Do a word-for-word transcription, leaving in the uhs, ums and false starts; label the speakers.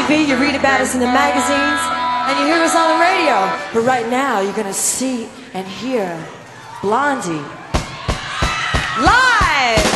Speaker 1: V, you read about us in the magazines, and you hear us on the radio. But right now, you're going to see and hear Blondie live!